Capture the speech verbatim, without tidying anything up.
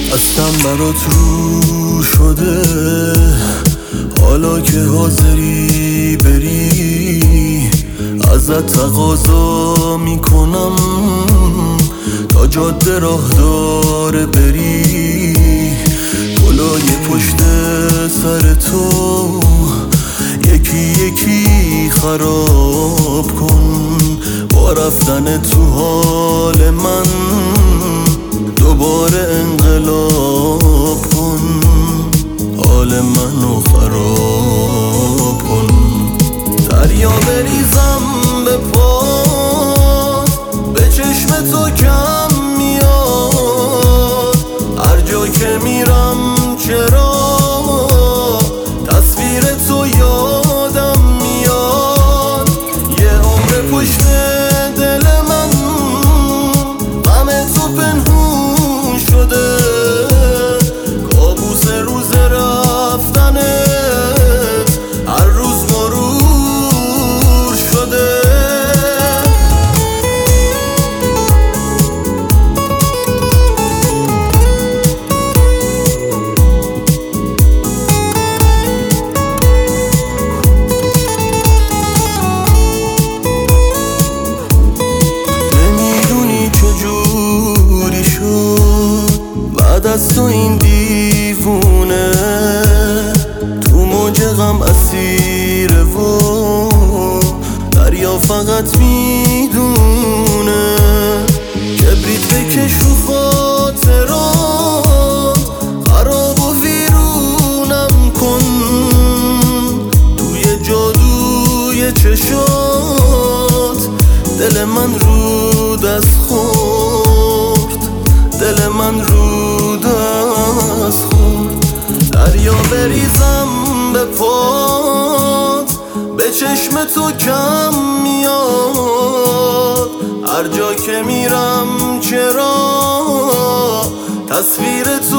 هستم برات رو شده، حالا که حاضری بری ازت تقاضا میکنم تا جاده راه داره بری. گلای پشت سر تو یکی یکی خراب کن، با رفتن تو حال من دوباره انقلاب کن، حال منو خراب کن. دریا بریزم به پات، به چشم تو کم میاد، هر جا که میرم چرا تصویر تو یادم میاد. یه عمر پشت دل من غم تو پنهون شده، کابوس روز رفتنت هر روز مرور شده. بعد از تو این دیوونه تو موج غم اسیره و دریا فقط میدونه. کبریت بکش رو خاطرات، خراب و ویرونم کن، توی جادوی چشات دل من رو دست خورد، دل من رو دست خورد. دریا بریزم به پات، به چشم تو کم میاد، هر جا که میرم چرا تصویر تو